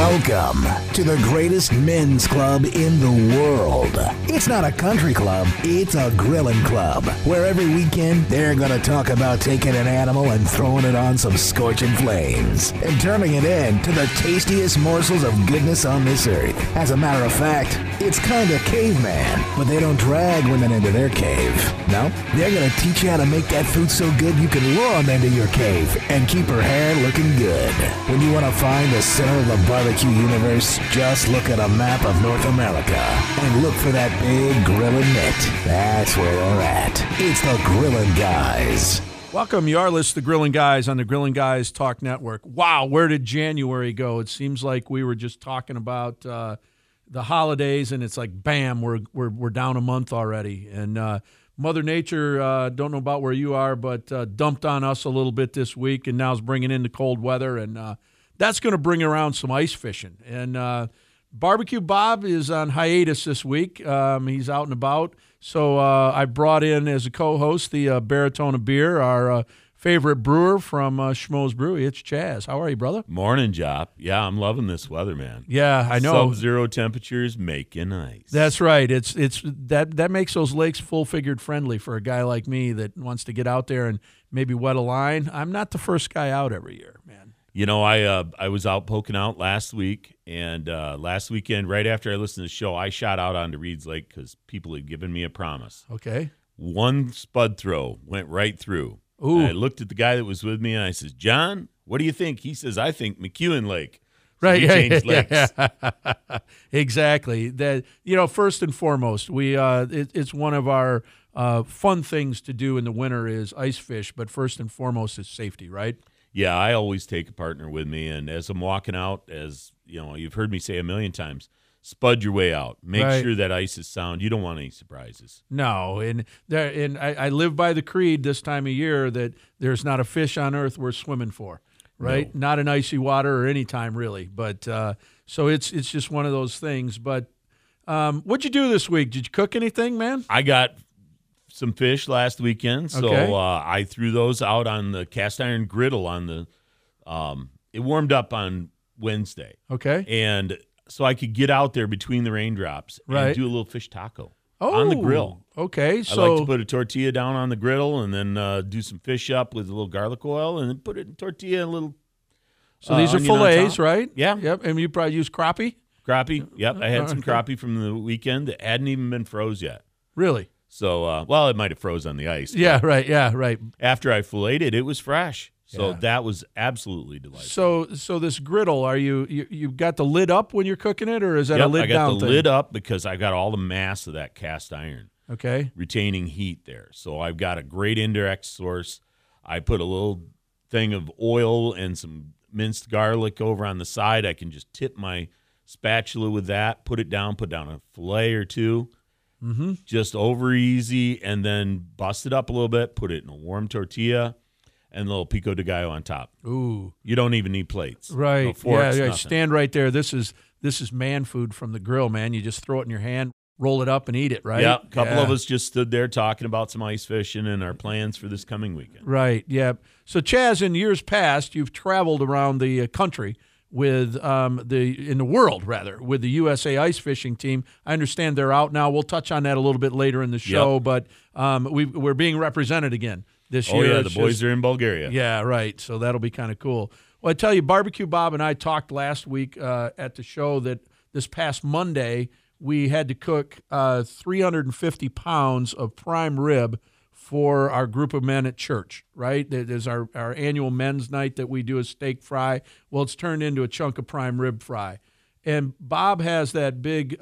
Welcome to the greatest men's club in the world. It's not a country club, it's a grilling club, where every weekend they're going to talk about taking an animal and throwing it on some scorching flames and turning it into the tastiest morsels of goodness on this earth. As a matter of fact, it's kind of caveman, but they don't drag women into their cave. No, they're going to teach you how to make that food so good you can lure them into your cave and keep her hair looking good. When you want to find the center of the barbecue universe, just look at a map of North America and look for that big grilling mitt. That's where they're at. It's the Grillin' Guys. Welcome. You are listening to the Grillin' Guys on the Grillin' Guys Talk Network. Wow, where did January go? It seems like we were just talking about the holidays, and it's like, bam, we're down a month already. And Mother Nature, don't know about where you are, but dumped on us a little bit this week, and now is bringing in the cold weather, and that's going to bring around some ice fishing. And Barbecue Bob is on hiatus this week. He's out and about. So I brought in as a co-host the Baritone of Beer, our favorite brewer from Schmo's Brewery. It's Chaz. How are you, brother? Morning, Jop. Yeah, I'm loving this weather, man. Yeah, I know. Sub-zero temperatures making ice. That's right. It's that makes those lakes full-figured friendly for a guy like me that wants to get out there and maybe wet a line. I'm not the first guy out every year, man. You know, I was out poking out last week, and last weekend, right after I listened to the show, I shot out onto Reed's Lake because people had given me a promise. Okay. One spud throw went right through. Ooh. And I looked at the guy that was with me, and I says, John, what do you think? He says, I think McEwen Lake. So right. we changed lakes. Yeah. Exactly. That, first and foremost, it's one of our fun things to do in the winter is ice fish, but first and foremost is safety, right? Yeah, I always take a partner with me, and as I'm walking out, as you know, you've heard me say a million times, spud your way out. Make sure that ice is sound. You don't want any surprises. No, and I live by the creed this time of year that there's not a fish on earth worth swimming for, right? No. Not in icy water or any time really, but so it's just one of those things. But what'd you do this week? Did you cook anything, man? I got some fish last weekend, so okay. I threw those out on the cast iron griddle on the it warmed up on Wednesday. Okay. And so I could get out there between the raindrops and do a little fish taco on the grill. Okay. So I like to put a tortilla down on the griddle and then do some fish up with a little garlic oil and then put it in tortilla and a little So these are fillets, right? Yeah. Yep. And you probably use crappie? Crappie. Yep. I had some crappie from the weekend that hadn't even been froze yet. Really? So, well, it might have froze on the ice. Yeah, right. Yeah, right. After I filleted it, it was fresh. So that was absolutely delightful. So this griddle, are you got the lid up when you're cooking it, or is that a lid down thing? I got the lid up because I got all the mass of that cast iron. Okay. Retaining heat there. So I've got a great indirect source. I put a little thing of oil and some minced garlic over on the side. I can just tip my spatula with that, put down a fillet or two. Mm-hmm. Just over easy, and then bust it up a little bit, put it in a warm tortilla, and a little pico de gallo on top. Ooh. You don't even need plates. Right. No forks, yeah. nothing. Stand right there. This is man food from the grill, man. You just throw it in your hand, roll it up, and eat it, right? Yeah. A couple of us just stood there talking about some ice fishing and our plans for this coming weekend. Right, yeah. So, Chaz, in years past, you've traveled around the country with in the world, rather, with the USA Ice Fishing Team. I understand they're out now. We'll touch on that a little bit later in the show, but we're being represented again this year. Oh, yeah, the boys are in Bulgaria. Yeah, right, so that'll be kind of cool. Well, I tell you, Barbecue Bob and I talked last week at the show that this past Monday we had to cook 350 pounds of prime rib for our group of men at church, right? There's our annual men's night that we do a steak fry. Well, it's turned into a chunk of prime rib fry. And Bob has that big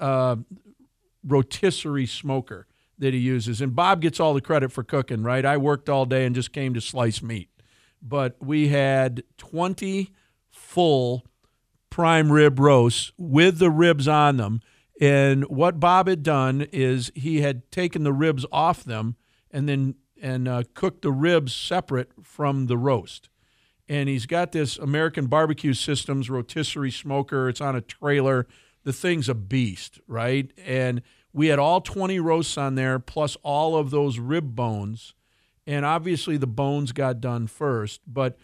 rotisserie smoker that he uses. And Bob gets all the credit for cooking, right? I worked all day and just came to slice meat. But we had 20 full prime rib roasts with the ribs on them. And what Bob had done is he had taken the ribs off them and then cooked the ribs separate from the roast. And he's got this American Barbecue Systems rotisserie smoker. It's on a trailer. The thing's a beast, right? And we had all 20 roasts on there, plus all of those rib bones. And obviously the bones got done first. But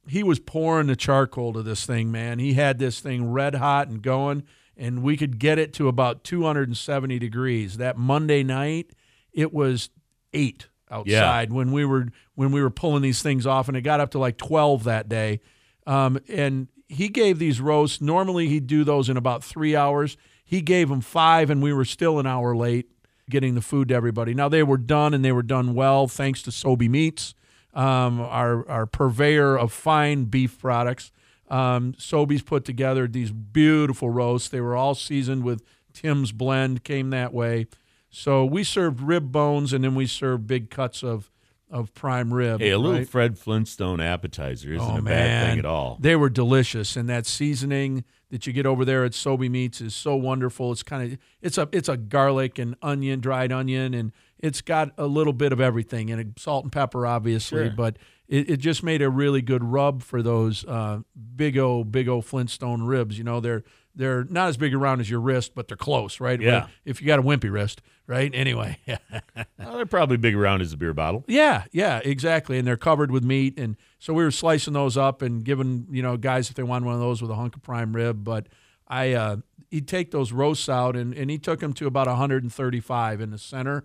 he was pouring the charcoal to this thing, man. He had this thing red hot and going, and we could get it to about 270 degrees. That Monday night, it was 8 outside when we were pulling these things off, and it got up to like 12 that day. And he gave these roasts. Normally, he'd do those in about 3 hours. He gave them 5, and we were still an hour late getting the food to everybody. Now, they were done, and they were done well, thanks to Sobey Meats, our purveyor of fine beef products. Sobey's put together these beautiful roasts. They were all seasoned with Tim's Blend, came that way. So we served rib bones, and then we served big cuts of prime rib. Hey, a little Fred Flintstone appetizer isn't a bad thing at all. They were delicious, and that seasoning that you get over there at Sobey Meats is so wonderful. It's a garlic and onion, dried onion, and it's got a little bit of everything, and salt and pepper, obviously, but it just made a really good rub for those big old Flintstone ribs. You know, they're not as big around as your wrist, but they're close, right? Yeah. If you got a wimpy wrist, right? Anyway. Well, they're probably big around as a beer bottle. Yeah, exactly. And they're covered with meat. And so we were slicing those up and giving, guys if they wanted one of those with a hunk of prime rib. But he'd take those roasts out, and he took them to about 135 in the center.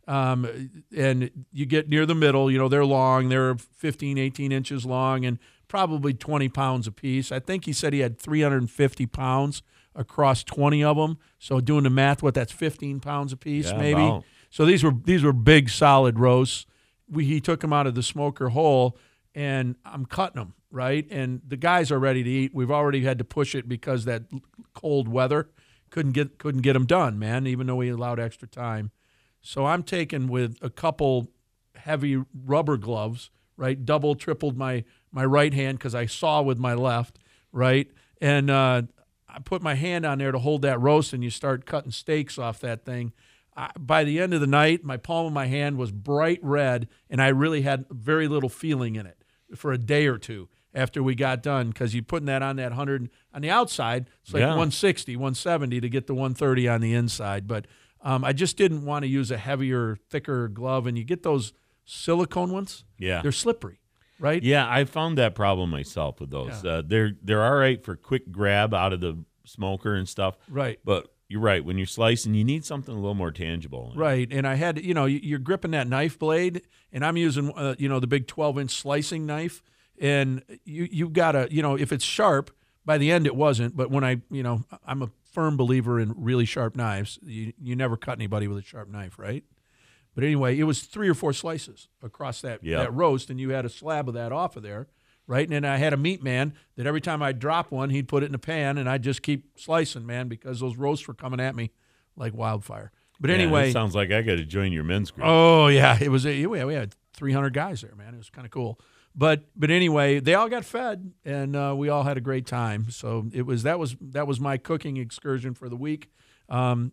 And you get near the middle, they're long. They're 15, 18 inches long and probably 20 pounds apiece. I think he said he had 350 pounds across 20 of them. So doing the math, that's 15 pounds apiece, maybe. About. So these were big, solid roasts. He took them out of the smoker hole, and I'm cutting them, right? And the guys are ready to eat. We've already had to push it because that cold weather couldn't get them done, man, even though we allowed extra time. So I'm taking with a couple heavy rubber gloves, right? Double, tripled my right hand because I saw with my left, right? And I put my hand on there to hold that roast, and you start cutting steaks off that thing. By the end of the night, my palm of my hand was bright red, and I really had very little feeling in it for a day or two after we got done, because you're putting that on that 100 on the outside. It's like 160, 170 to get the 130 on the inside. But I just didn't want to use a heavier, thicker glove. And you get those silicone ones. Yeah. They're slippery, right? Yeah, I found that problem myself with those. Yeah. They're all right for quick grab out of the smoker and stuff. Right. But you're right. When you're slicing, you need something a little more tangible. Right. And I had, you're gripping that knife blade, and I'm using, the big 12-inch slicing knife. And you've got to, if it's sharp, by the end it wasn't. But when I'm a firm believer in really sharp knives. You never cut anybody with a sharp knife, right? But anyway, it was 3 or 4 slices across that roast, and you had a slab of that off of there, right? And then I had a meat man that every time I'd drop one, he'd put it in a pan, and I'd just keep slicing, man, because those roasts were coming at me like wildfire. But anyway, it sounds like I got to join your men's group. Oh yeah, it was. We had 300 guys there, man. It was kind of cool. But anyway, they all got fed, and we all had a great time. So that was my cooking excursion for the week. And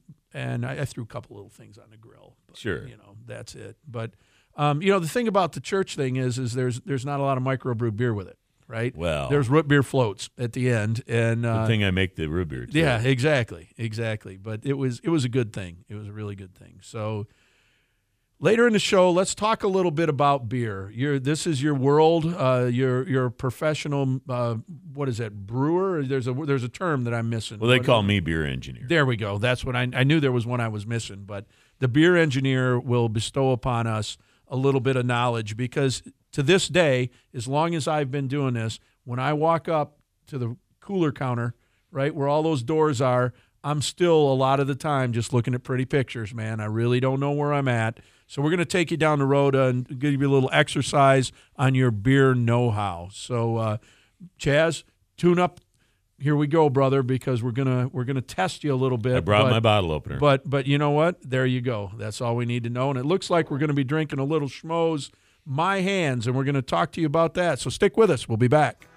I threw a couple little things on the grill. But, sure, that's it. But the thing about the church thing is there's not a lot of microbrewed beer with it, right? Well, there's root beer floats at the end, and good thing I make the root beer too. Yeah, exactly. But it was a good thing. It was a really good thing. So. Later in the show, let's talk a little bit about beer. This is your world. You're a professional. What is that? Brewer? There's a term that I'm missing. Well, they call me beer engineer. There we go. That's what I knew. There was one I was missing. But the beer engineer will bestow upon us a little bit of knowledge, because to this day, as long as I've been doing this, when I walk up to the cooler counter, right where all those doors are, I'm still a lot of the time just looking at pretty pictures, man. I really don't know where I'm at. So we're going to take you down the road and give you a little exercise on your beer know-how. So, Chaz, tune up. Here we go, brother, because we're gonna test you a little bit. I brought my bottle opener. But you know what? There you go. That's all we need to know. And it looks like we're going to be drinking a little Schmoes My Hands, and we're going to talk to you about that. So stick with us. We'll be back.